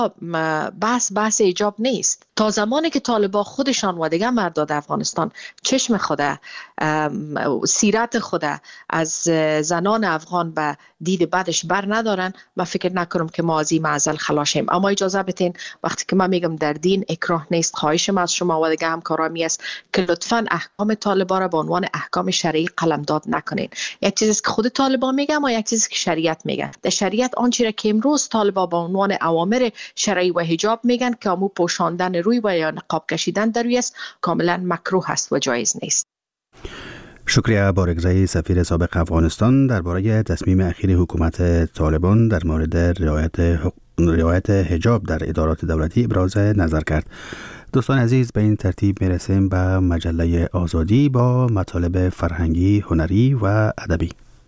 بحث ایجاب نیست. تا زمانی که طالبان خودشان و دیگه مرداد افغانستان چشم خوده، سیرت خوده از زنان افغان به دید بعدش بر ندارن، من فکر نکنم که ما از این معضل خلاصیم. اما اجازه بدین وقتی که من میگم در دین اکراه نیست، خواهشم از شما و دیگه همکارامی است که لطفاً احکام طالبان را به عنوان احکام شرعی قلمداد نکنین. یک چیزی که خود طالبان میگه و یک چیزی که شریعت میگه. در شریعت آنچه را که امروز طالبان به عنوان اوامر شرعی و حجاب میگن که امو پوشاندن روی و یا نقاب کشیدن در روی است، کاملا مکروه است و جایز نیست. شکریه بارگزایی سفیر سابق افغانستان درباره تصمیم اخیر حکومت طالبان در مورد رعایت حجاب در ادارات دولتی ابراز نظر کرد. دوستان عزیز، به این ترتیب میرسیم به مجله آزادی با مطالب فرهنگی، هنری و ادبی.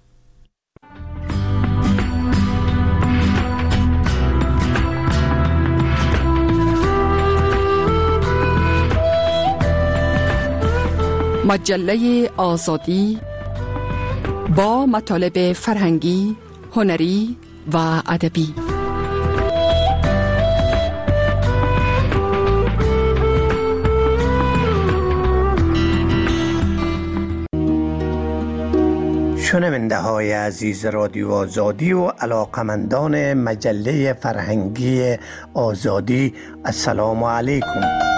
مجله آزادی با مطالب فرهنگی، هنری و ادبی. شنونده های عزیز رادیو آزادی و علاقمندان مجله فرهنگی آزادی، السلام علیکم.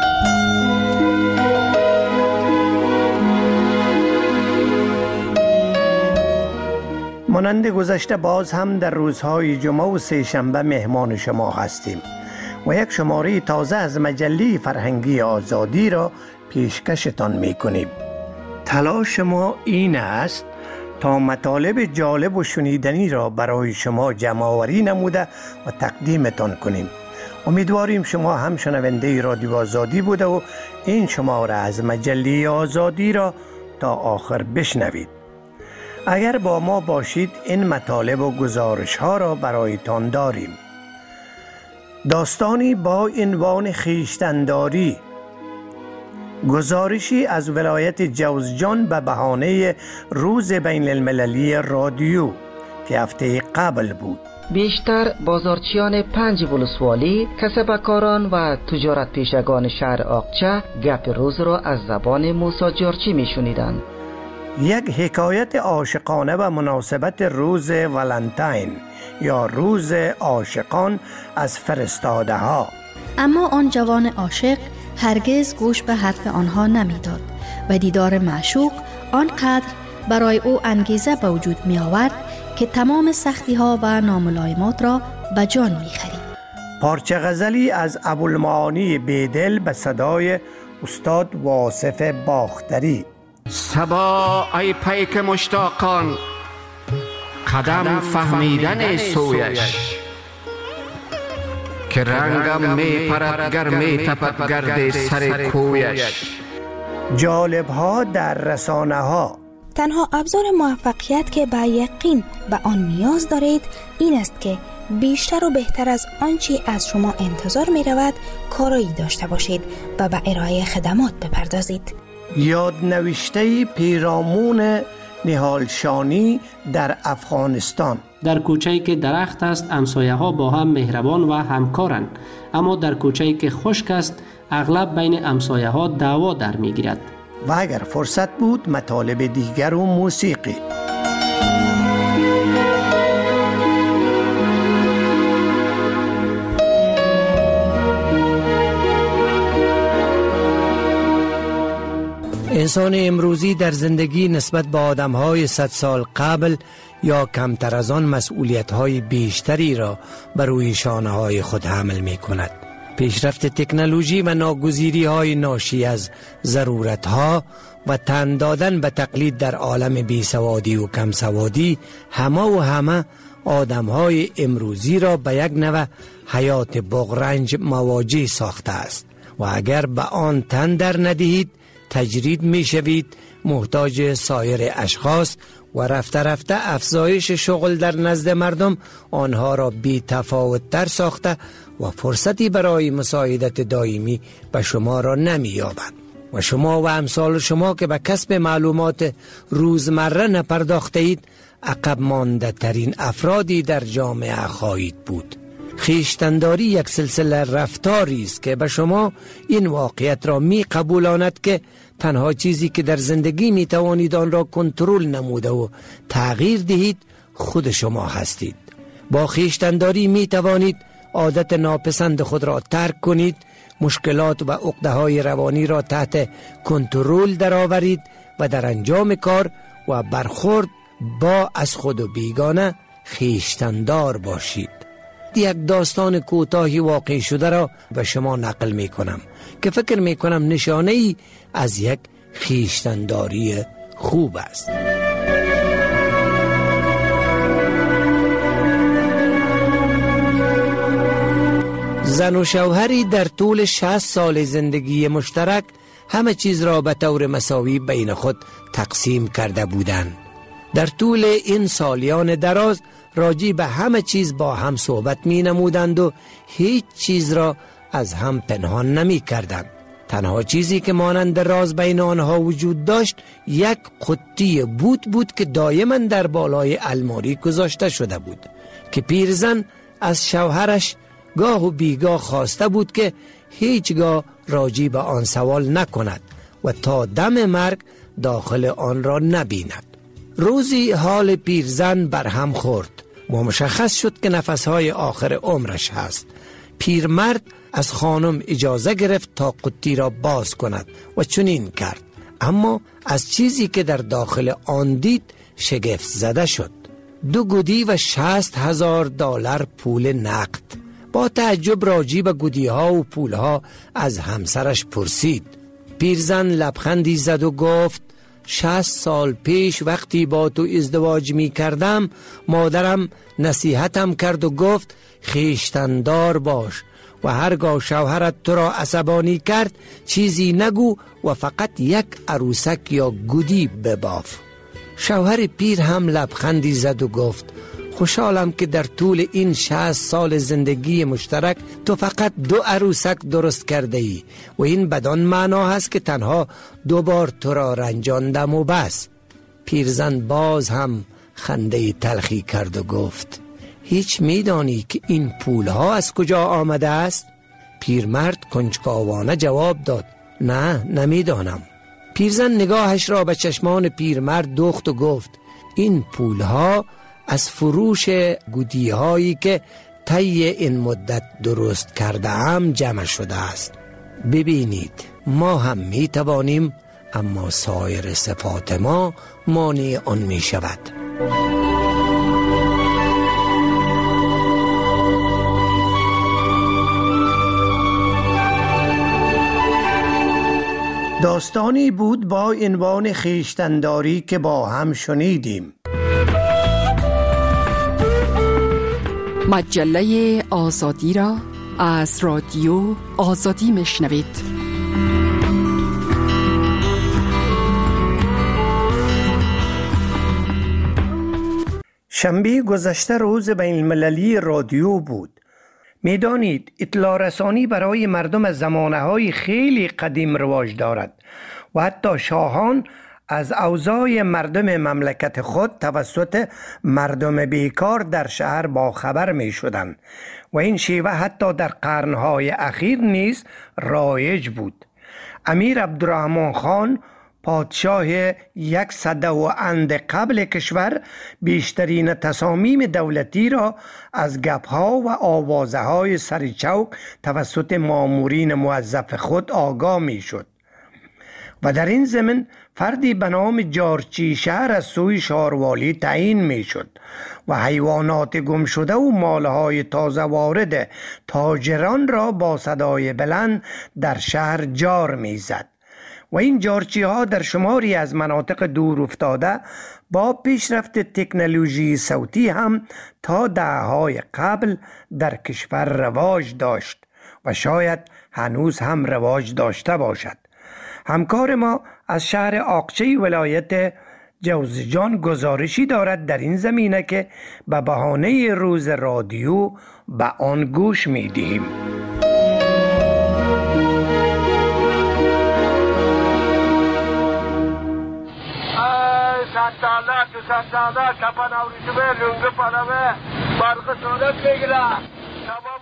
مانند گذشته باز هم در روزهای جمعه و سه شنبه مهمان شما هستیم و یک شماره تازه از مجله فرهنگی آزادی را پیشکشتان می کنیم. تلاش ما این است تا مطالب جالب و شنیدنی را برای شما جمع‌آوری نموده و تقدیمتان کنیم. امیدواریم شما هم شنونده رادیو آزادی بوده و این شماره از مجله آزادی را تا آخر بشنوید. اگر با ما باشید این مطالب و گزارش ها را برایتان داریم. داستانی با عنوان خویشتن‌داری، گزارشی از ولایت جوزجان به بهانه روز بین المللی رادیو که هفته قبل بود. بیشتر بازارچیان 5 ولسوالی، کسبکاران و تجارت پیشگان شهر آقچه گپ روز را از زبان موسی جارچی می شنیدند. یک حکایت عاشقانه و مناسبت روز ولنتاین یا روز عاشقان از فرستاده ها. اما آن جوان عاشق هرگز گوش به حرف آنها نمیداد و دیدار معشوق آنقدر برای او انگیزه به وجود می آورد که تمام سختی ها و ناملایمات را به جان می خرید. پارچه غزلی از ابوالمعانی بیدل به صدای استاد واصف باختری. صبا ای پیک مشتاقان، قدم فهمیدن سویش، که رنگم می پرد گر می تپد گرد سر کویش. جالب ها در رسانه ها. تنها ابزار موفقیت که به یقین به آن نیاز دارید این است که بیشتر و بهتر از آنچه از شما انتظار می رود کارایی داشته باشید و به ارائه خدمات بپردازید. یادنوشته پیرامون نهالشانی در افغانستان. در کوچه‌ای که درخت است همسایه ها با هم مهربان و همکارند، اما در کوچه‌ای که خشک است اغلب بین همسایه ها دعوا در میگیرد. و اگر فرصت بود مطالب دیگر و موسیقی. انسان امروزی در زندگی نسبت به آدم‌های 100 سال قبل یا کمتر از آن مسئولیت‌های بیشتری را بر روی شانه‌های خود حمل می‌کند. پیشرفت تکنولوژی و ناگزیری‌های ناشی از ضرورت‌ها و تن دادن به تقلید در عالم بیسوادی و کمسوادی همه آدم‌های امروزی را به یک نوع حیات بغرنج مواجه ساخته است و اگر به آن تن در ندهید تجرید می شوید محتاج سایر اشخاص و رفته رفته افزایش شغل در نزد مردم آنها را بی تفاوت تر ساخته و فرصتی برای مساعدت دائمی به شما را نمی یابند و شما و امثال شما که به کسب معلومات روزمره نپرداخته اید عقب مانده ترین افرادی در جامعه خواهید بود. خیشتنداری یک سلسله رفتاری است که به شما این واقعیت را می قبولاند که تنها چیزی که در زندگی می توانید آن را کنترل نموده و تغییر دهید خود شما هستید. با خیشتنداری می توانید عادت ناپسند خود را ترک کنید، مشکلات و عقده‌های روانی را تحت کنترل درآورید و در انجام کار و برخورد با از خود و بیگانه خیشتندار باشید. یک داستان کوتاهی واقع شده را به شما نقل می کنم که فکر می کنم نشانه ای از یک خیشتنداری خوب است. زن و شوهری در طول 60 سال زندگی مشترک همه چیز را به طور مساوی بین خود تقسیم کرده بودند. در طول این سالیان دراز راجع به همه چیز با هم صحبت می نمودند و هیچ چیز را از هم پنهان نمی کردند. تنها چیزی که مانند راز بین آنها وجود داشت یک قطی بود که دائما در بالای الماری گذاشته شده بود که پیرزن از شوهرش گاه و بیگاه خواسته بود که هیچگاه راجع به آن سوال نکند و تا دم مرگ داخل آن را نبیند. روزی حال پیرزن برهم خورد و مشخص شد که نفسهای آخر عمرش هست. پیرمرد از خانم اجازه گرفت تا قطی را باز کند و چنین کرد، اما از چیزی که در داخل آن دید شگفت زده شد. 2 گودی و $60,000 پول نقد. با تعجب راجع به گودی ها و پول ها از همسرش پرسید. پیرزن لبخندی زد و گفت 60 سال پیش وقتی با تو ازدواج می کردم مادرم نصیحتم کرد و گفت خیشتندار باش و هرگاه شوهرت تو را عصبانی کرد چیزی نگو و فقط یک عروسک یا گودی بباف. شوهر پیر هم لبخندی زد و گفت خوشحالم که در طول این 60 سال زندگی مشترک تو فقط 2 عروسک درست کرده ای و این بدان معنا هست که تنها 2 بار تو را رنجاندم و بس. پیرزن باز هم خنده تلخی کرد و گفت هیچ میدانی که این پول ها از کجا آمده است؟ پیرمرد کنجکاوانه جواب داد نه نمیدانم. پیرزن نگاهش را به چشمان پیرمرد دوخت و گفت این پول ها از فروش گودی هایی که طی این مدت درست کرده هم جمع شده است. ببینید ما هم می توانیم اما سایر صفات ما مانع آن می شود. داستانی بود با عنوان خیشتنداری که با هم شنیدیم. مجله آزادی را از رادیو آزادی میشنوید. شنبه گذشته روز بین المللی رادیو بود. میدانید اطلاع رسانی برای مردم از زمانه‌های خیلی قدیم رواج دارد و حتی شاهان از اوضاع مردم مملکت خود توسط مردم بیکار در شهر با خبر می شدند و این شیوه حتی در قرنهای اخیر نیز رایج بود. امیر عبدالرحمن خان پادشاه 100 و اند قبل کشور بیشترین تصامیم دولتی را از گپ‌ها و آوازه‌های سرچوک توسط مامورین موظف خود آگاه می شد و در این زمن فردی به نام جارچی شهر از سوی شاروالی تعیین می شد و حیوانات گم شده و مالهای تازه وارد تاجران را با صدای بلند در شهر جار می زد و این جارچی ها در شماری از مناطق دور افتاده با پیشرفت تکنولوژی صوتی هم تا دهه‌های قبل در کشور رواج داشت و شاید هنوز هم رواج داشته باشد. همکار ما از شهر آقچه ولایت جوزجان گزارشی دارد در این زمینه که به بهانه روز رادیو به آن گوش می دهیم. ساله کپن آوریشو به لونگه پنامه برق سودت بگیره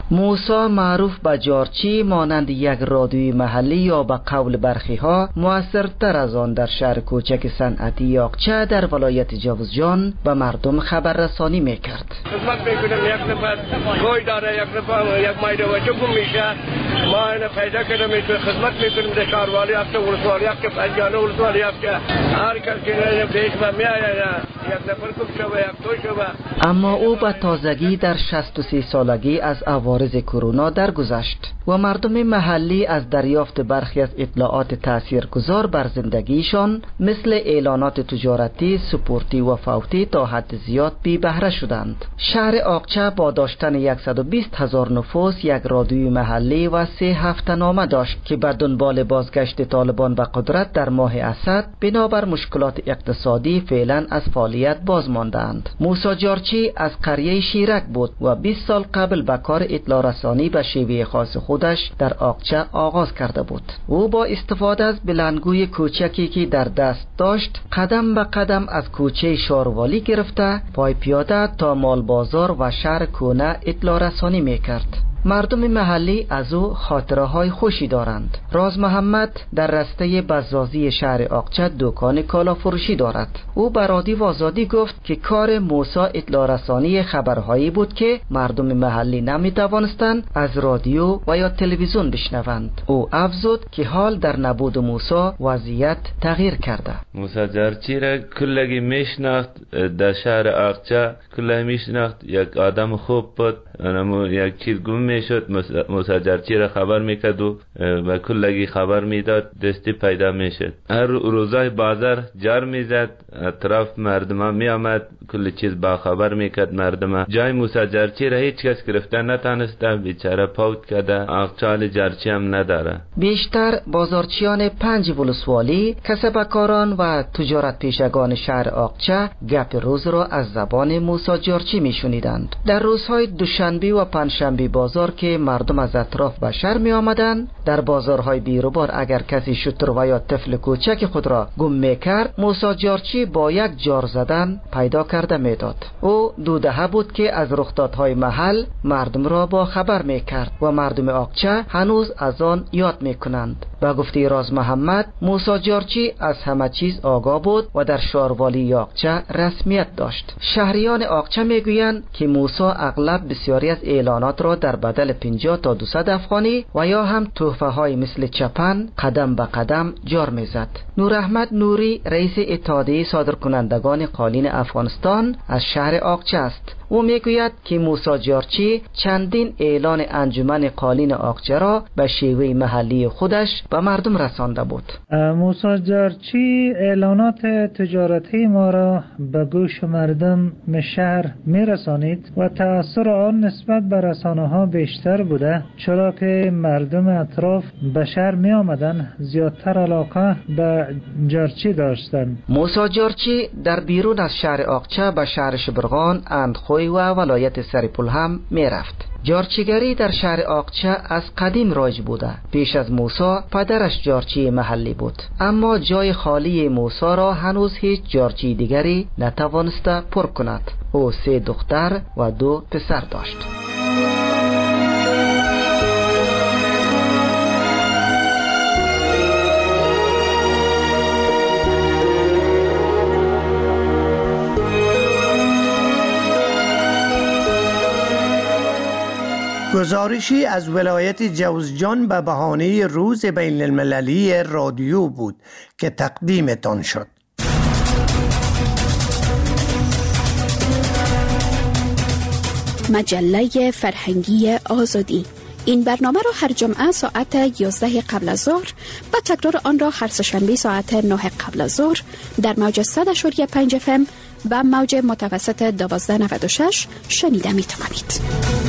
موسی معروف به جارچی مانند یک رادیوی محلی یا به قول برخی ها موثرتر از آن در شهر کوچک صنعتی یاقچه در ولایت جوزجان به مردم خبررسانی میکرد. خدمت میکنم، یک نفر گوی داره، یک نفر یک مایده وجه گم میشه، ما اینو پیدا کردم، خدمت میکنیم در شهروالی هفته ولسوالی هفته پنجانه ولسوالی هفته هر کس که پیش من میآید یک نفر گم شوه یک تو شوه. اما او به تازگی در 63 سالگی از عوارض کرونا درگذشت و مردم محلی از دریافت برخی از اطلاعات تاثیرگذار بر زندگیشان مثل اعلانات تجارتی، سپورتی و فوتی تا حد زیاد بی بهره شدند. شهر آقچه با داشتن 120,000 نفوس یک رادیوی محلی و 3 هفته‌نامه داشت که بر دنبال بازگشت طالبان به قدرت در ماه اسد بنابر مشکلات اقتصادی فعلا از فعالیت باز ماندند. موسی جارچی از قریه شیرک بود و 20 سال قبل به کار اطلاع رسانی به شیوه خاص خودش در آقچه آغاز کرده بود. او با استفاده از بلندگوی کوچکی که در دست داشت قدم به قدم از کوچه شاروالی گرفته پای پیاده تا مال بازار و شهر کونه اطلاع رسانی میکرد. مردم محلی از او خاطره های خوشی دارند. راز محمد در رسته بزازی شهر آقچه دکان کالا فروشی دارد. او به رادیو آزادی گفت که کار موسی اطلاع رسانی خبرهایی بود که مردم محلی نمی توانستند از رادیو و یا تلویزیون بشنوند. او افزود که حال در نبود موسی وضعیت تغییر کرده. موسی جارچی را کلگی میشناخت، در شهر آقچه کلگی میشناخت، یک آدم خوب بود، یک چیز گم میشد، موسی جارچی را خبر میکرد و کلگی خبر میداد، دستی پیدا میشد. هر روزای بازار جار میزد، اطراف مردم می آمد، کل چیز با خبر میکرد مردم. جای موسی جارچی را هیچ کس گرفته نتانسته، بیچاره پوت کرده، آقچال جارچی هم نداره. بیشتر بازارچیان 5 ولسوالی، کسبکاران و تجارت پیشگان شهر آقچه گپ روز را از زبان موسی جارچی میشنیدند. در روزهای دوشنبه و پنجشنبه بازار که مردم از اطراف به شهر می آمدند، در بازارهای بیروبار اگر کسی شتر و یا طفل کوچک خود را گم می کرد، موسی جارچی با یک جار زدن پیدا کرده می داد. او 2 دهه بود که از رخدادهای محل مردم را با خبر می کرد و مردم آقچه هنوز از آن یاد می کنند. با گفته راز محمد، موسی جارچی از همه چیز آگاه بود و در شهروالی آقچه رسمیت داشت. شهریان آقچه می گویند که موسی اغلب بسیاری از اعلانات را در بدل 50 تا 200 افغانی و یا هم تحفه های مثل چپن قدم به قدم جار میزد. نور احمد نوری رئیس اتحادیه صادرکنندگان قالین افغانستان از شهر آقچه است. او میگوید که موسی جارچی چندین اعلان انجمن قالین آقچه را به شیوه محلی خودش به مردم رسانده بود. موسی جارچی اعلانات تجارتی ما را به گوش مردم شهر میرسانید و تأثیر آن نسبت به رسانه ها بیشتر بوده، چرا که مردم اطراف به شهر می آمدن زیادتر علاقه به جارچی داشتند. موسی جارچی در بیرون از شهر آقچه به شهر شبرغان، اندخوی و ولایت سریپول هم می رفت. جارچیگری در شهر آقچه از قدیم رایج بوده. پیش از موسی پدرش جارچی محلی بود، اما جای خالی موسی را هنوز هیچ جارچی دیگری نتوانسته پر کند. او 3 دختر و 2 پسر داشت. گزارشی از ولایت جوزجان به بهانه روز بین المللی رادیو بود که تقدیمتان شد. مجله فرهنگی آزادی. این برنامه را هر جمعه ساعت 11 قبل از ظهر و تکرار آن را هر سه‌شنبه ساعت 9 قبل از ظهر در موج 100.5 FM و موج متوسط 1296 شنیده می توانید.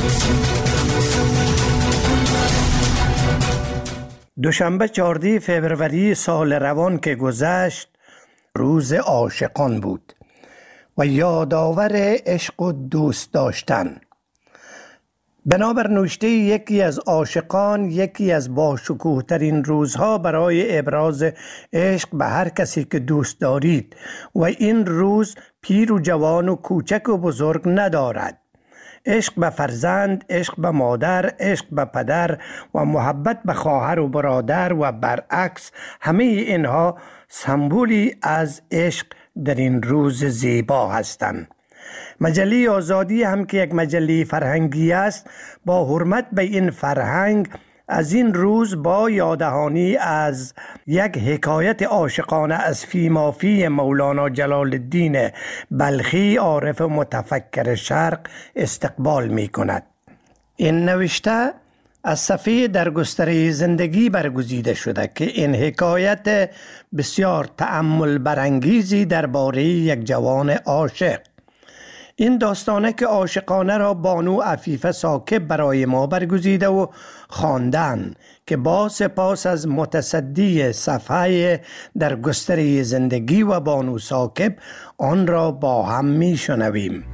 دوشنبه 14 فوریه سال روان که گذشت روز عاشقان بود و یادآور عشق و دوست داشتن. بنابر نوشته یکی از عاشقان، یکی از باشکوه ترین روزها برای ابراز عشق به هر کسی که دوست دارید و این روز پیر و جوان و کوچک و بزرگ ندارد. عشق به فرزند، عشق به مادر، عشق به پدر و محبت به خواهر و برادر و برعکس، همه اینها سمبولی از عشق در این روز زیبا هستند. مجله آزادی هم که یک مجله فرهنگی است، با حرمت به این فرهنگ از این روز با یاددهانی از یک حکایت عاشقانه از فیمافی مولانا جلال الدین بلخی، عارف متفکر شرق، استقبال می کند. این نوشته از صفحه در گستره زندگی برگزیده شده که این حکایت بسیار تأمل برانگیزی درباره یک جوان عاشق. این داستانه که عاشقانه را بانو عفیفه ساکب برای ما برگزیده و خواندن که با سپاس از متصدی صفحه در گستره زندگی و بانو ساکب آن را با هم می شنویم.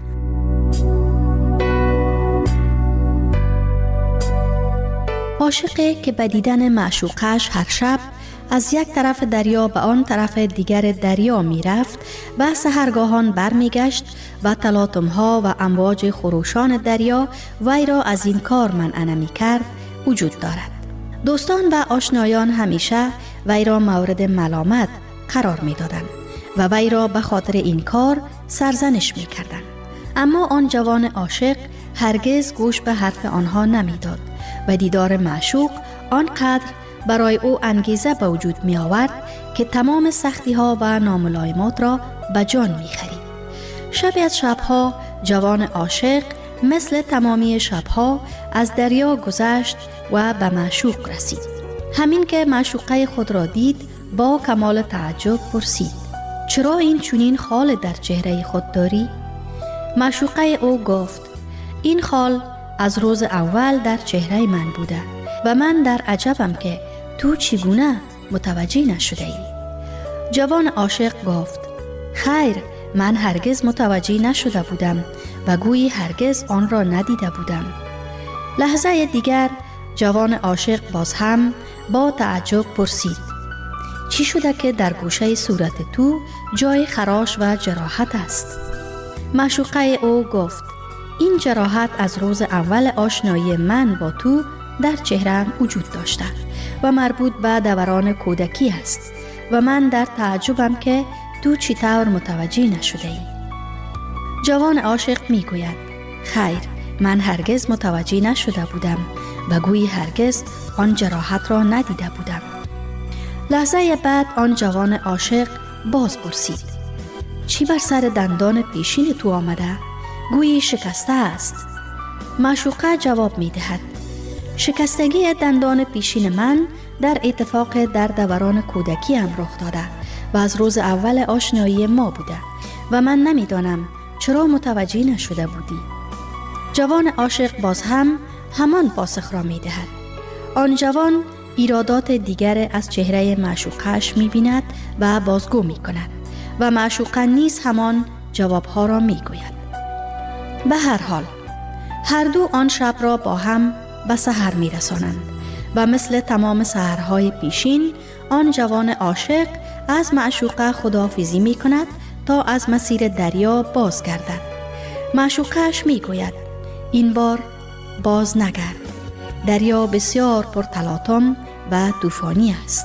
عاشقی که به دیدن معشوقش هر شب از یک طرف دریا به آن طرف دیگر دریا می رفت و سحرگاهان بر می گشت و تلاطم‌ها و امواج خروشان دریا وی را از این کار منع نمی کرد وجود دارد. دوستان و آشنایان همیشه وی را مورد ملامت قرار می دادند و وی را به خاطر این کار سرزنش می کردند. اما آن جوان عاشق هرگز گوش به حرف آنها نمی داد و دیدار معشوق آنقدر برای او انگیزه به وجود می آورد که تمام سختی ها و ناملایمات را به جان می خرید. شبی از شبها جوان عاشق مثل تمامی شبها از دریا گذشت و به معشوق رسید. همین که معشوقه خود را دید با کمال تعجب پرسید: چرا این چنین خال در چهره خود داری؟ معشوقه او گفت: این خال از روز اول در چهره من بوده و من در عجبم که تو چگونه متوجه نشده ای؟ جوان عاشق گفت: خیر، من هرگز متوجه نشده بودم و گویی هرگز آن را ندیده بودم. لحظه دیگر جوان عاشق باز هم با تعجب پرسید: چی شده که در گوشه صورت تو جای خراش و جراحت است؟ معشوقه او گفت: این جراحت از روز اول آشنایی من با تو در چهره‌ام وجود داشته و مربوط به دوران کودکی است و من در تعجبم که تو چطور متوجه نشده ای؟ جوان عاشق می گوید: خیر، من هرگز متوجه نشده بودم و گویی هرگز آن جراحت را ندیده بودم. لحظه بعد آن جوان عاشق باز پرسید: چی بر سر دندان پیشین تو آمده؟ گویی شکسته است. معشوقه جواب می دهد: شکستگی دندان پیشین من در اتفاق در دوران کودکی هم رخ داده و از روز اول آشنایی ما بوده و من نمیدانم چرا متوجه نشده بودی. جوان عاشق باز هم همان پاسخ را می دهد. آن جوان ایرادات دیگر از چهره معشوقش می بیند و بازگو می کند و معشوقه نیز همان جوابها را می گوید. به هر حال هر دو آن شب را با هم به سحر می رسانند و مثل تمام سحرهای پیشین آن جوان عاشق از معشوقه خداحافظی می کند تا از مسیر دریا باز گردد. معشوقه‌اش می گوید: این بار باز نگرد، دریا بسیار پرتلاطم و طوفانی است.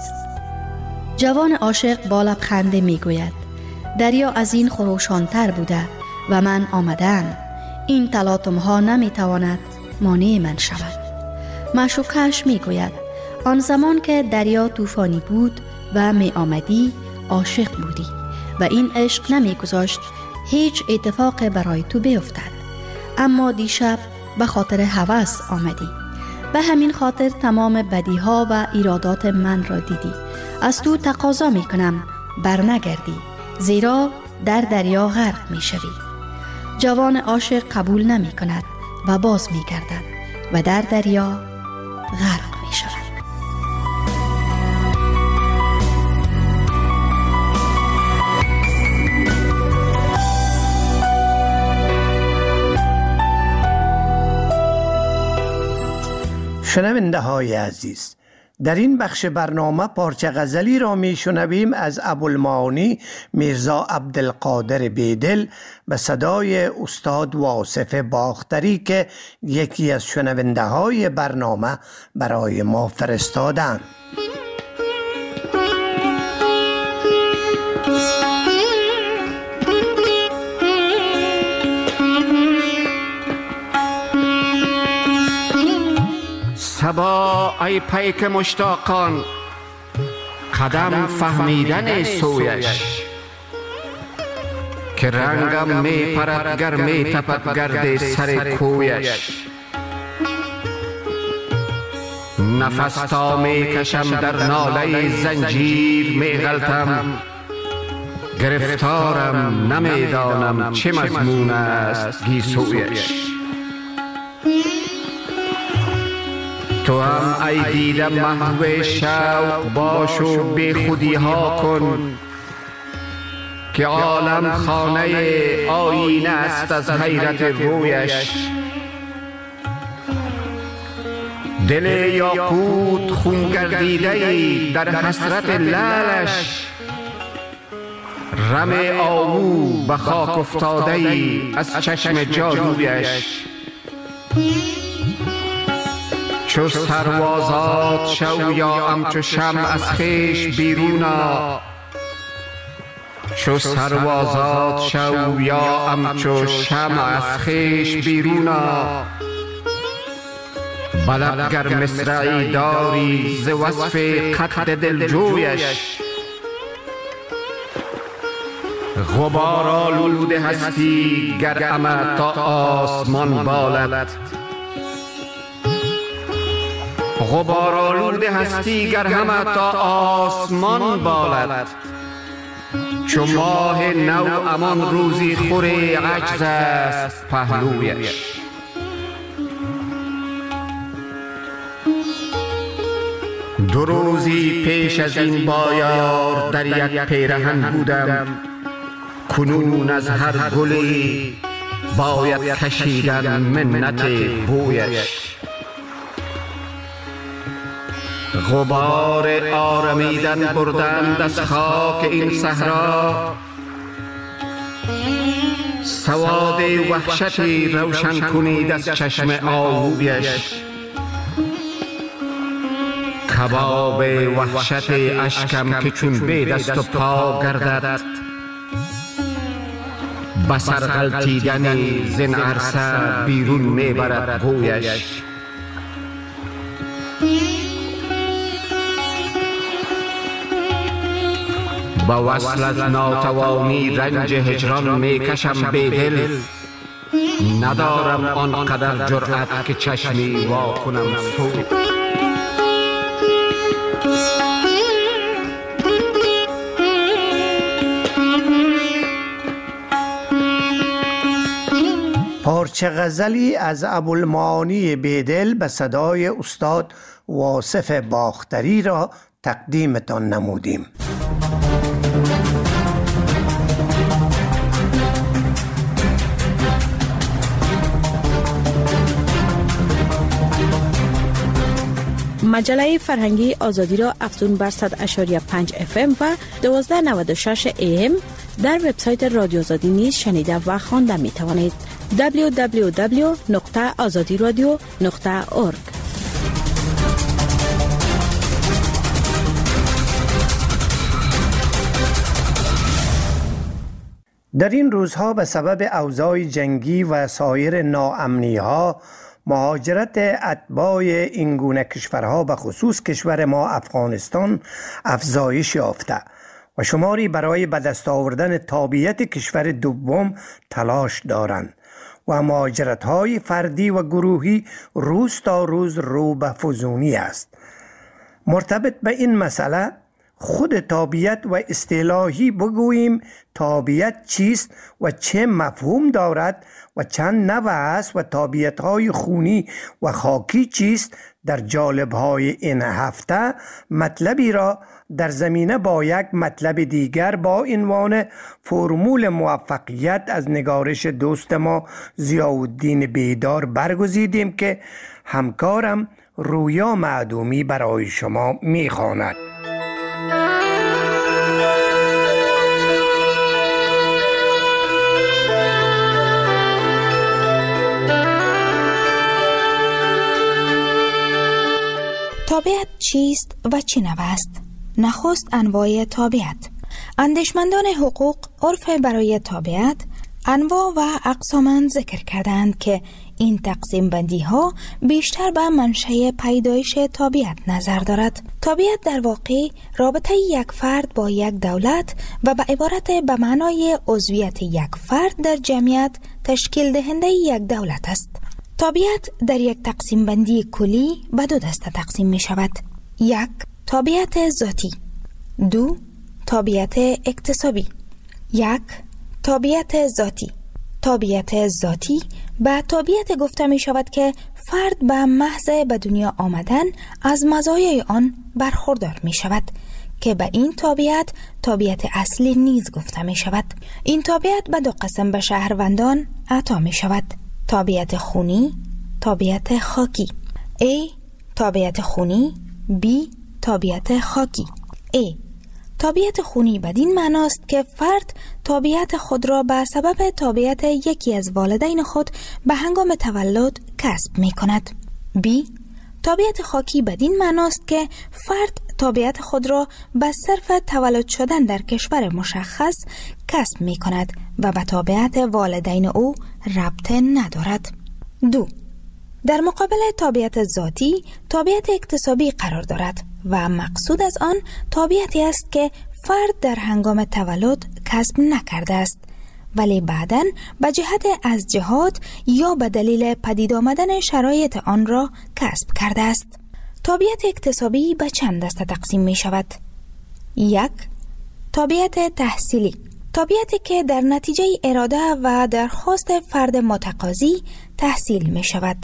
جوان عاشق با لبخند می گوید: دریا از این خروشانتر بوده و من آمدم. این تلاطم ها نمی تواند مانع من شود. معشوقه‌اش می گوید: آن زمان که دریا طوفانی بود و می آمدی عاشق بودی و این عشق نمی گذاشت هیچ اتفاق برای تو بیفتد، اما دیشب به خاطر هوس آمدی. به همین خاطر تمام بدیها و ایرادات من را دیدی. از تو تقاضا می کنم برنگردی، زیرا در دریا غرق می شوی. جوان عاشق قبول نمی کند و باز می گردد و در دریا غرق می شود. شنونده های عزیز، در این بخش برنامه پارچه غزلی را می شنویم از ابوالمعانی میرزا عبدالقادر بیدل به صدای استاد واصف باختری که یکی از شنونده های برنامه برای ما فرستادند. صبا ای پیک مشتاقان، قدم فهمیدن سویش، که رنگم می پرد گر می تپد گرد سر کویش. نفس تا می کشم در ناله زنجیر می غلطم، گرفتارم نمیدانم چه مضمون است گیسویش. تو هم ای دیده محو شوق باش و بی خودی ها کن، که عالم خانه آینه است از حیرت رویش. دل یاقوت خون گردیده در حسرت لالش، رم آهو به خاک افتاده از چشم جادویش. چو سروازات شو یا همچو شمع از خویش بیرونا، چو سروازات شو یا همچو شمع از خویش بیرونا. بلب گر مصرعی داری ز وصف قد دلجویش، غبار آلود هستی گر همه تا آسمان بالد. غبار آلود هستی گر همه تا آسمان بالد. چو ماه نو امان روزی خور عجز است پهلویش. دو روزی پیش از این با یار در یک پیرهن بودم، کنون از هر گلی باید کشیدن منت بویش. غبار آرمیدن بردند از خاک این صحرا، سواد وحشتی روشن کنید از چشم آهویش. کباب وحشت اشکم که چون به دست و پا گردد، بسر غلطیدنی زن عرصه بیرون میبرد گویش. با وصل از ناتوانی رنج هجران میکشم بیدل، ندارم آنقدر جرأت که چشمی وا کنم سوی. پارچه غزلی از ابوالمعانی بیدل به صدای استاد واصف باختری را تقدیمتان نمودیم. مجله فرهنگی آزادی را افزون بر 100.5 FM و 1296 AM در وبسایت رادیو آزادی نیز شنیده و خوانده می توانید. www.azadiradio.org. در این روزها به سبب اوضاع جنگی و سایر ناامنی‌ها مهاجرت اتباع این گونه کشورها به خصوص کشور ما افغانستان افزایش یافته و شماری برای به دست آوردن تابعیت کشور دوم تلاش دارند و مهاجرت‌های فردی و گروهی روز تا روز رو به فزونی است. مرتبط به این مسئله خود تابعیت و اصطلاحی بگوییم تابعیت چیست و چه مفهوم دارد و چند نوع است و تابعیت‌های خونی و خاکی چیست. در جالب‌های این هفته مطلبی را در زمینه با یک مطلب دیگر با عنوان فرمول موفقیت از نگارش دوست ما ضیاءالدین بیدار برگزیدیم که همکارم رویا معدومی برای شما می‌خواند. تابعیت چیست و چی نوع است؟ نخست انواع تابعیت. اندیشمندان حقوق عرف برای تابعیت انواع و اقسام ذکر کردند که این تقسیم بندی ها بیشتر به منشأ پیدایش تابعیت نظر دارد. تابعیت در واقع رابطه یک فرد با یک دولت و به عبارت به معنای عضویت یک فرد در جمعیت تشکیل دهنده یک دولت است. تابعیت در یک تقسیم بندی کلی به دو دسته تقسیم می شود. 1. تابعیت ذاتی. 2. تابعیت اکتسابی. 1. تابعیت ذاتی. تابعیت ذاتی به تابعیت گفته می شود که فرد به محض به دنیا آمدن از مزایای آن برخوردار می شود که به این تابعیت اصلی نیز گفته می شود. این تابعیت به دو قسم به شهروندان عطا می شود: تابعیت خونی، تابعیت خاکی. A. تابعیت خونی. B. تابعیت خاکی. A. تابعیت خونی بدین معناست که فرد تابعیت خود را به سبب تابعیت یکی از والدین خود به هنگام تولد کسب می کند. B. تابعیت خاکی بدین معناست که فرد تابعیت خود را به صرف تولد شدن در کشور مشخص کسب می کند و به تابعیت والدین او ربط ندارد. 2. در مقابل تابعیت ذاتی، تابعیت اکتسابی قرار دارد و مقصود از آن تابعیتی است که فرد در هنگام تولد کسب نکرده است ولی بعداً به جهت از جهات یا به دلیل پدید آمدن شرایط آن را کسب کرده است. تابعیت اکتسابی به چند دسته تقسیم می شود. 1. تابعیت تحصیلی. تابعیتی که در نتیجه اراده و درخواست فرد متقاضی تحصیل می شود.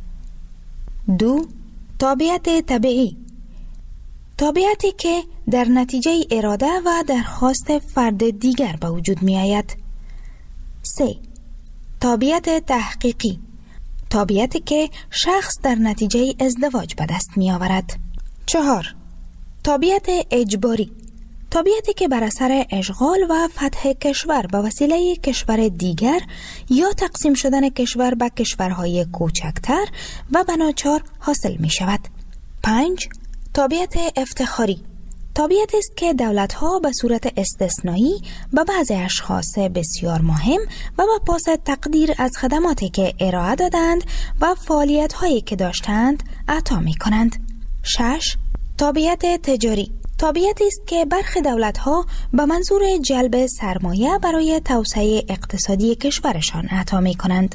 2. تابعیت طبیعی. تابعیتی که در نتیجه اراده و درخواست فرد دیگر به وجود می آید. 3. تابعیت تحقیقی. تابعیتی که شخص در نتیجه ازدواج به دست می آورد. 4. تابعیت اجباری. تابعیتی که بر اثر اشغال و فتح کشور به وسیله کشور دیگر یا تقسیم شدن کشور به کشورهای کوچکتر و بناچار حاصل می شود. 5. تابعیت افتخاری. تابعیتی است که دولت‌ها به صورت استثنایی به بعضی اشخاص بسیار مهم و با پاس تقدیر از خدماتی که ارائه دادند و فعالیت‌هایی که داشتند عطا می‌کنند. 6. تابعیت تجاری. تابعیتی است که برخی دولت‌ها به منظور جلب سرمایه برای توسعه اقتصادی کشورشان عطا می‌کنند.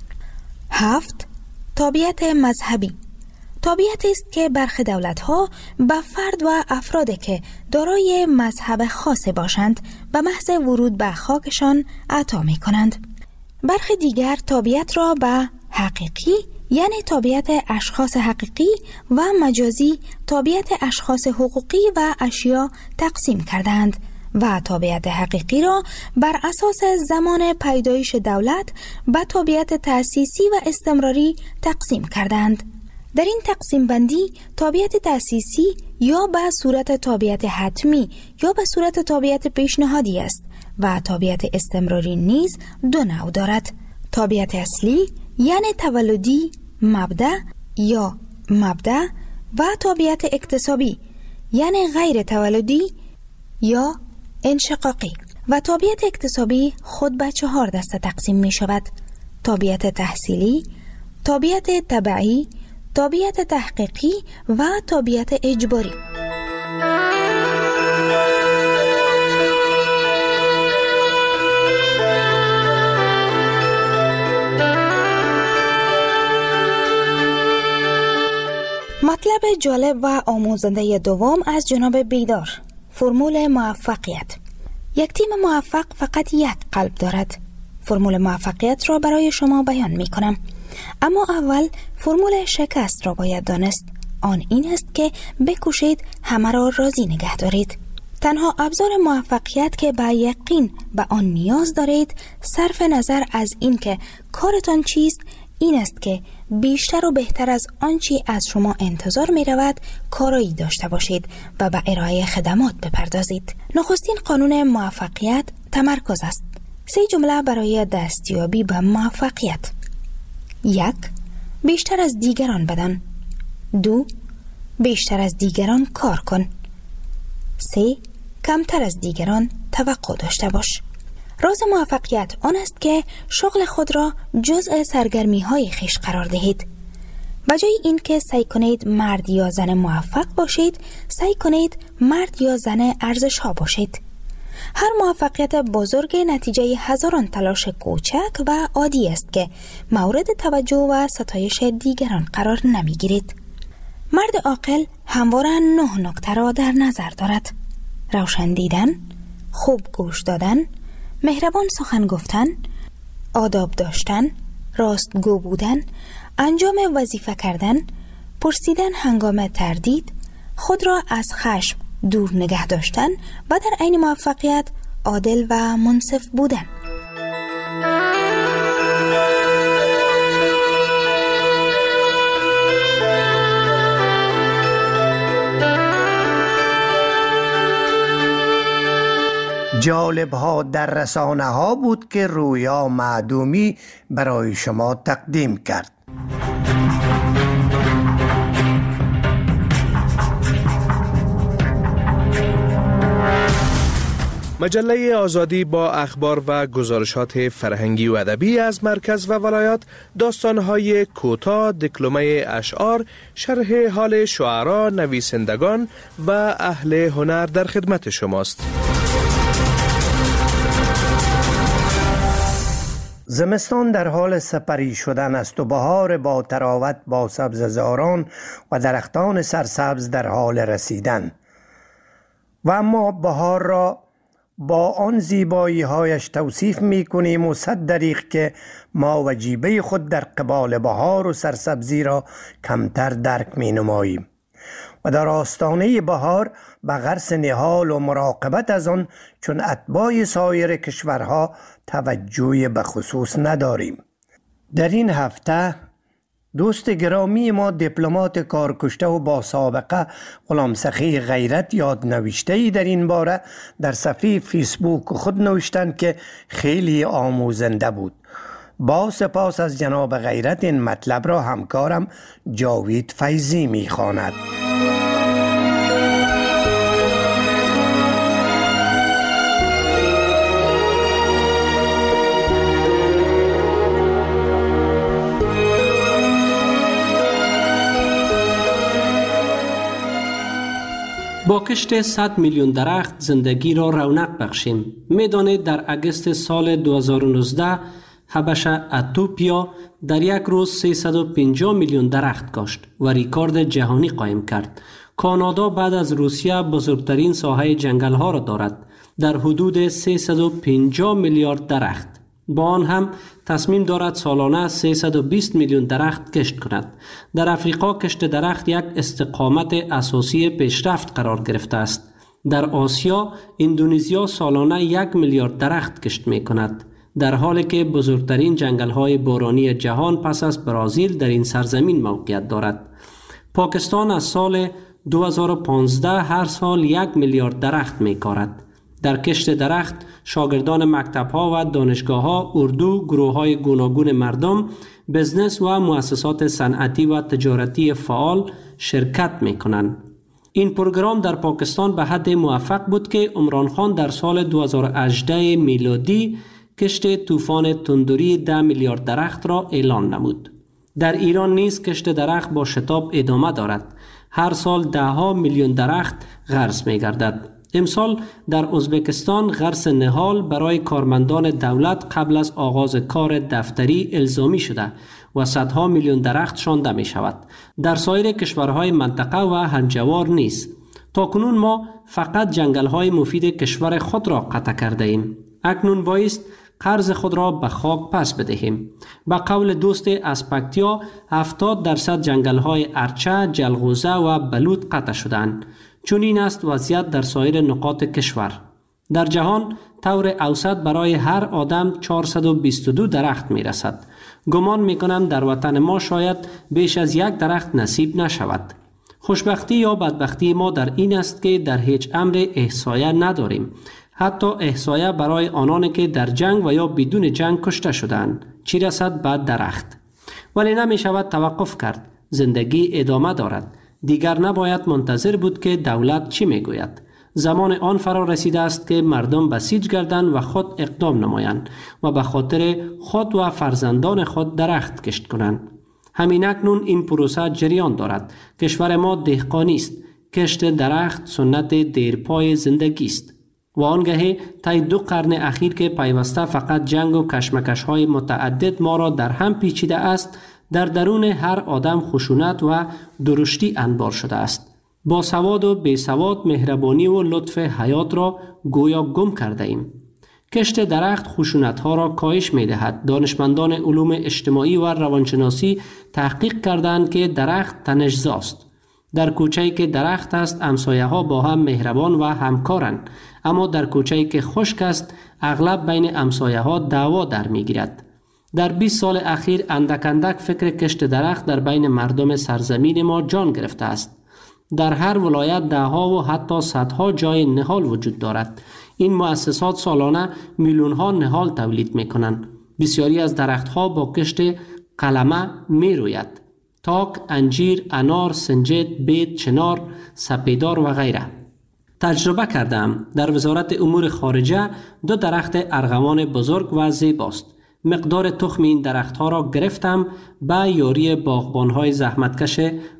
7. تابعیت مذهبی. تابعیتی است که برخی دولت‌ها به فرد و افرادی که دارای مذهب خاص باشند به محض ورود به خاکشان عطا می‌کنند. برخی دیگر تابعیت را به حقیقی یعنی تابعیت اشخاص حقیقی و مجازی تابعیت اشخاص حقوقی و اشیا تقسیم کردند و تابعیت حقیقی را بر اساس زمان پیدایش دولت به تابعیت تأسیسی و استمراری تقسیم کردند. در این تقسیم بندی تابعیت تأسیسی یا به صورت تابعیت حتمی یا به صورت تابعیت پیشنهادی است و تابعیت استمراری نیز دو نوع دارد: تابعیت اصلی یعنی تولدی مبدأ و تابعیت اکتسابی یعنی غیر تولدی یا انشقاقی. و تابعیت اکتسابی خود به 4 دسته تقسیم می شود: تابعیت تحصیلی، تابعیت تبعی، تابعیت تحقیقی و تابعیت اجباری. مطلب جالب و آموزنده دوم از جناب بیدار: فرمول موفقیت. یک تیم موفق فقط یک قلب دارد. فرمول موفقیت را برای شما بیان می کنم. اما اول فرمول شکست را باید دانست. آن این است که بکوشید همه را راضی نگه دارید. تنها ابزار موفقیت که به یقین به آن نیاز دارید صرف نظر از این که کارتان چیست این است که بیشتر و بهتر از آنچه از شما انتظار می رود کارایی داشته باشید و به ارائه خدمات بپردازید. نخستین قانون موفقیت تمرکز است. 3 جمله برای دستیابی به موفقیت. 1. بیشتر از دیگران بدان. 2. بیشتر از دیگران کار کن. 3. کمتر از دیگران توقع داشته باش. راز موفقیت آن است که شغل خود را جزء سرگرمی های خویش قرار دهید. بجای این که سعی کنید مرد یا زن موفق باشید، سعی کنید مرد یا زن ارزش ها باشید. هر موفقیت بزرگ نتیجه هزاران تلاش کوچک و عادی است که مورد توجه و ستایش دیگران قرار نمی گیرید. مرد عاقل همواره 9 نکته را در نظر دارد: روشن دیدن، خوب گوش دادن، مهربان سخن گفتن، آداب داشتن، راستگو بودن، انجام وظیفه کردن، پرسیدن هنگام تردید، خود را از خشم دور نگه داشتن و در عین موفقیت عادل و منصف بودن. جالب ها در رسانه ها بود که رویا معدومی برای شما تقدیم کرد. مجله آزادی با اخبار و گزارشات فرهنگی و ادبی از مرکز و ولایات، داستان‌های کوتاه، دکلمه اشعار، شرح حال شعرا، نویسندگان و اهل هنر در خدمت شماست. زمستان در حال سپری شدن است و بهار با تراوت با سبززاران و درختان سرسبز در حال رسیدن. و اما بهار را با آن زیبایی هایش توصیف می کنیم و صد دریغ که ما وجیبه خود در قبال بهار و سرسبزی را کمتر درک می نماییم و در آستانه بهار به غرس نهال و مراقبت از آن چون اتباع سایر کشورها توجه به خصوص نداریم. در این هفته دوست گرامی ما دیپلمات کارکشته و با سابقه غلام سخی غیرت یاد نوشته‌ای در این باره در صفحه فیسبوک خود نوشتند که خیلی آموزنده بود. با سپاس از جناب غیرت این مطلب را همکارم جاوید فیضی می‌خواند. با کشت 100 میلیون درخت زندگی را رونق بخشیم. میدانید در اگست سال 2019 حبشه اتوپیا در یک روز 350 میلیون درخت کاشت و ریکورد جهانی قایم کرد. کانادا بعد از روسیه بزرگترین ساحه جنگل ها را دارد، در حدود 350 میلیارد درخت. با آن هم تصمیم دارد سالانه 320 میلیون درخت کشت کند. در افریقا کشت درخت یک استقامت اساسی پیشرفت قرار گرفته است. در آسیا اندونزیا سالانه 1 میلیارد درخت کشت می کند، در حالی که بزرگترین جنگل های بارانی جهان پس از برزیل در این سرزمین موقعیت دارد. پاکستان از سال 2015 هر سال 1 میلیارد درخت می کارد. در کشت درخت شاگردان مکتب‌ها و دانشگاه‌ها، اردو، گروه‌های گوناگون مردم، بزنس و مؤسسات صنعتی و تجارتی فعال شرکت می‌کنند. این پروگرام در پاکستان به حد موفق بود که عمران خان در سال 2018 میلادی کشت طوفان تندری 10 میلیارد درخت را اعلان نمود. در ایران نیز کشت درخت با شتاب ادامه دارد. هر سال 10 میلیون درخت غرس می‌گردد. امسال در ازبکستان غرس نهال برای کارمندان دولت قبل از آغاز کار دفتری الزامی شده و صدها میلیون درخت شانده می شود. در سایر کشورهای منطقه و همجوار نیست. تاکنون ما فقط جنگل‌های مفید کشور خود را قطع کرده ایم. اکنون بایست قرض خود را به خاک پس بدهیم. به قول دوست اسپکتیا 70% جنگل‌های ارچه، جلغوزه و بلوط قطع شدند. چون این است وضعیت در سایر نقاط کشور. در جهان طور اوسط برای هر آدم 422 درخت می رسد. گمان میکنم در وطن ما شاید بیش از یک درخت نصیب نشود. خوشبختی یا بدبختی ما در این است که در هیچ امر احصایه نداریم. حتی احصایه برای آنانی که در جنگ و یا بدون جنگ کشته شدند، چی رسد به درخت. ولی نمی شود توقف کرد. زندگی ادامه دارد. دیگر نباید منتظر بود که دولت چی می گوید. زمان آن فرا رسیده است که مردم بسیج گردند و خود اقدام نمایند و به خاطر خود و فرزندان خود درخت کشت کنند. همین اکنون این پروسه جریان دارد. کشور ما دهقانی است. کشت درخت سنت دیرپای زندگی است. و آنگهی طی 2 قرن اخیر که پیوسته فقط جنگ و کشمکش های متعدد ما را در هم پیچیده است، در درون هر آدم خشونت و درشتی انبار شده است. با سواد و بی سواد مهربانی و لطف حیات را گویا گم کرده ایم. کشت درخت خشونت ها را کاهش می دهد. دانشمندان علوم اجتماعی و روانشناسی تحقیق کردند که درخت تنش‌زاست. در کوچه‌ای که درخت است امسایه ها با هم مهربان و همکارند، اما در کوچه‌ای که خشک است اغلب بین امسایه ها دعوا در می گیرد. در 20 سال اخیر اندک اندک فکر کشت درخت در بین مردم سرزمین ما جان گرفته است. در هر ولایت دهها و حتی صدها جای نهال وجود دارد. این مؤسسات سالانه میلیون ها نهال تولید می کنند. بسیاری از درختها با کشت قلمه می روید. تاک، انجیر، انار، سنجد، بید، چنار، سپیدار و غیره. تجربه کردم. در وزارت امور خارجه 2 درخت ارغوان بزرگ و زیباست. مقدار تخم این درختها را گرفتم، به یاری باغبانهای زحمتکش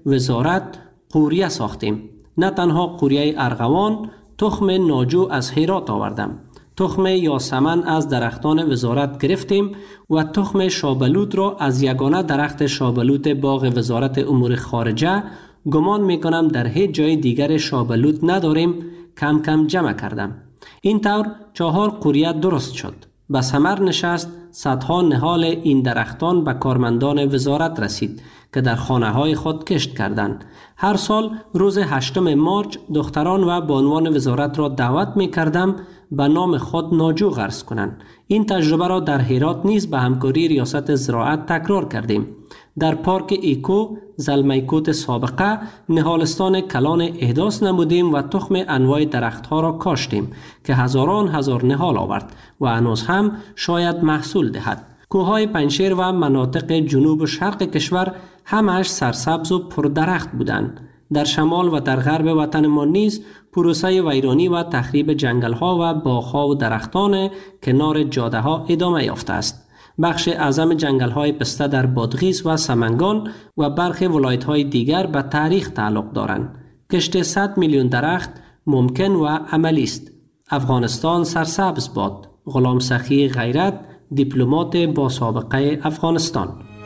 وزارت قوریه ساختیم. نه تنها قوریه ارغوان، تخم ناجو از هرات آوردم. تخم یاسمن از درختان وزارت گرفتیم و تخم شابلوت را از یگانه درخت شابلوت باغ وزارت امور خارجه، گمان میکنم در هیچ جای دیگر شابلوت نداریم، کم کم جمع کردم. این طور 4 قوریه درست شد. به ثمر نشست. صدها نهال این درختان به کارمندان وزارت رسید که در خانه های خود کشت کردند. هر سال روز 8 مارچ دختران و بانوان وزارت را دعوت می کردم به نام خود ناجو غرس کنند. این تجربه را در هرات نیز به همکاری ریاست زراعت تکرار کردیم. در پارک ایکو زلمیکوت سابقه نهالستان کلان احداث نمودیم و تخم انواع درختها را کاشتیم که هزاران هزار نهال آورد و هنوز هم شاید محصول دهد. کوههای پنجشیر و مناطق جنوب و شرق کشور همش سرسبز و پردرخت بودند. در شمال و در غرب وطن ما نیز پروسه ویرانی و تخریب جنگل‌ها و باغ‌ها و درختان کنار جاده‌ها ادامه یافته است. بخش اعظم جنگل‌های پسته در بادغیس و سمنگان و برخی ولایت‌های دیگر به تاریخ تعلق دارند. کشت 100 میلیون درخت ممکن و عملی است. افغانستان سرسبز باد. غلام سخی غیرت، دیپلمات با سابقه افغانستان.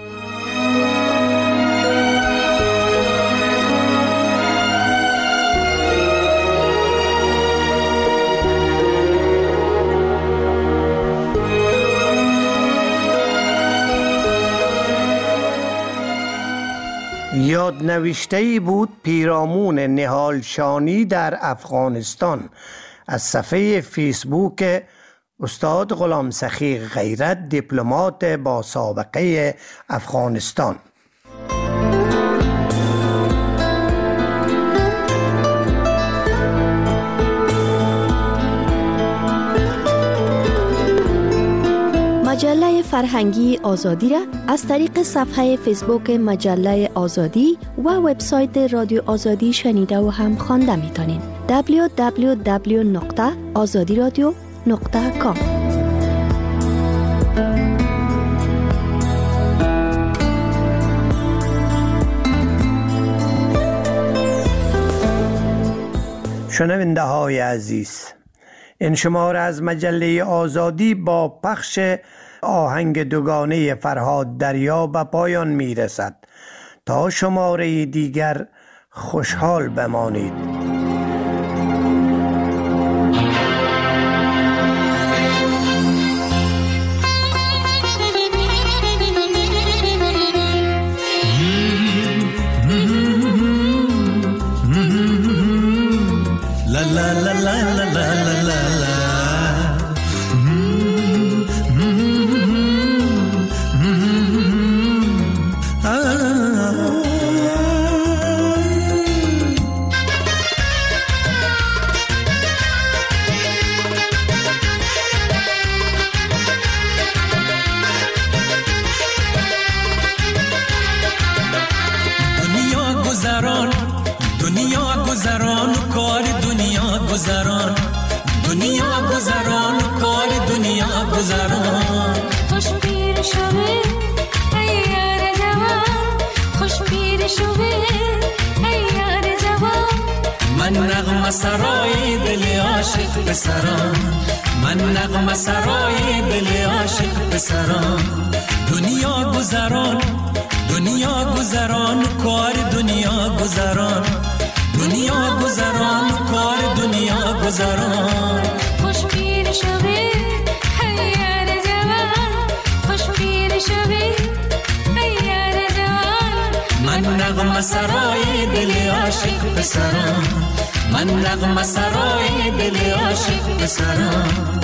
یادنوشته‌ای بود پیرامون نهالشانی در افغانستان از صفحه فیسبوک استاد غلام سخی غیرت، دیپلمات با سابقه افغانستان. مجله فرهنگی آزادی را از طریق صفحه فیسبوک مجله آزادی و وبسایت رادیو آزادی شنیده و هم خوانده می‌تونین. www.azadiradio.com. شنونده های عزیز، این شماره از مجله آزادی با پخش آهنگ دوگانه فرهاد دریا به پایان می رسد. تا شماره دیگر خوشحال بمانید. La la la la la la la la. Mm-hmm. گذران و کار دنیا گذران، دنیا گذران و کار دنیا گذران. خوش پیر شوی ای یار جوان، خوش پیر شوی ای یار جوان. من نغمه سرای دل عاشق پسران، من نغمه سرای دل عاشق پسران. دنیا گذران، دنیا گذران و کار دنیا گذران، دنیا گذران و کار دنیا گذران. خوش پیر شوی ای یار جوان، خوش پیر شوی ای یار جوان. من نغمه سرای دل عاشق پسران، من نغمه سرای دل عاشق پسران.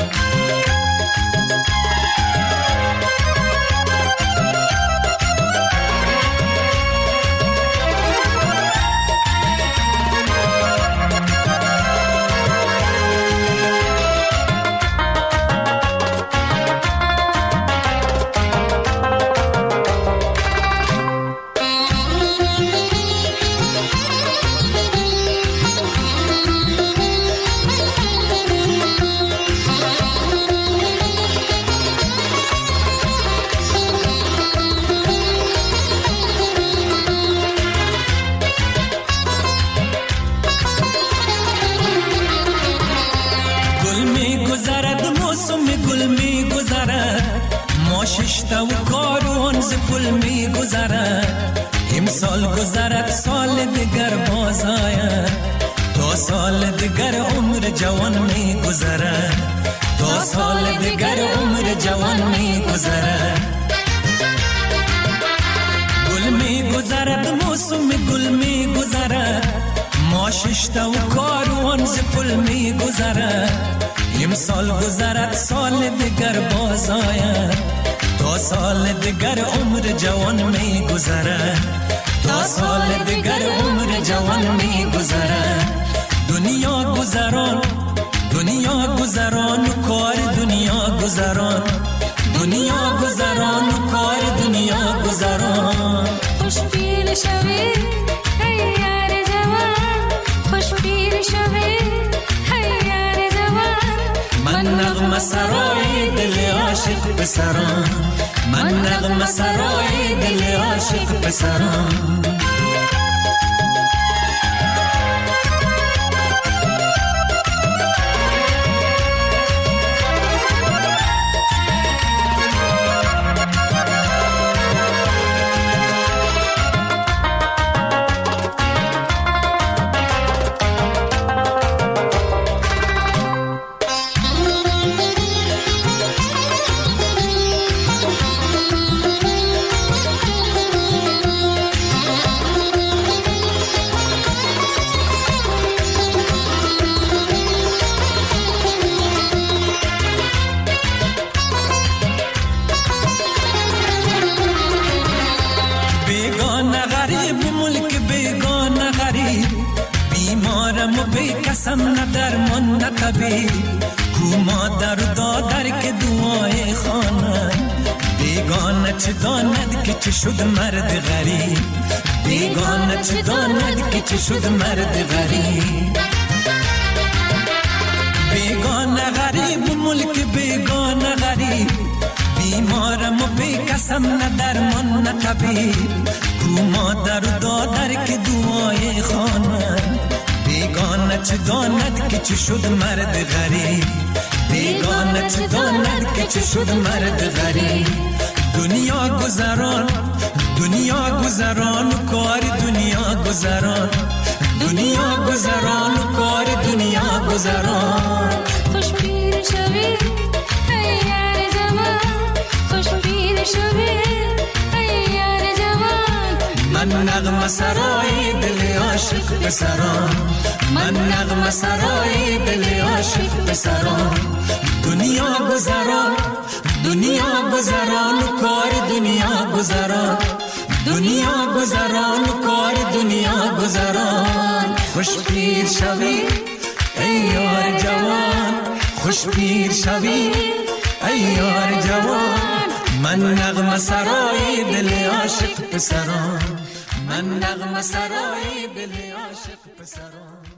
ششتا و کاروان ز پل می گذرد، امسال گذرد سال دیگر باز آید، تا سال دیگر عمر جوان می گذرد، تا سال دیگر عمر جوان می گذرد. گل می گذرد موسم گل می گذرد، ما ششتا و کاروان ز پل می گذرد، امسال گذرد سال دیگر باز آید، تا سال دیگر عمر جوان می گذرد، تا سال دیگر عمر جوان می گذرد. دنیا گذران، دنیا گذران و کار دنیا گذران، دنیا گذران و کار دنیا گذران. خوش پیر شوی ای یار جوان، خوش پیر شوی ای یار جوان. من نغمه سرای دل عاشق پسران، من نغمه سرای دل عاشق پسران. بیکسم نه درمان نه طبیب، کو مادر و دادر که دعای خوانند، بیگانه چه داند که چه شد مرد غریب، بیگانه چه داند که چه شد مرد غریب. بیگانه غریب ملک بیگانه غریب، بیمارم و بیکسم نه درمان نه طبیب، کو مادر و دادر که دعای خوانند، بیگانه چه داند که چه شد مرد غریب، بیگانه چه داند که چه شد مرد غریب. دنیا گذران، دنیا گذران و کار دنیا گذران، دنیا گذران و کار دنیا گذران. خوش پیر شوی ای یار جوان، خوش پیر شوی ای یار جوان. من نغمه سرای دل عاشق پسران، من نغمه سرای دل عاشق پسران. دنیا گذران، دنیا گذران و کار دنیا گذران، دنیا گذران و کار دنیا گذران. خوش پیر شوی ای یار جوان، خوش پیر شوی ای یار جوان. من نغمه سرای دل عاشق پسران، من نغمه سرای دل عاشق پسران. پسران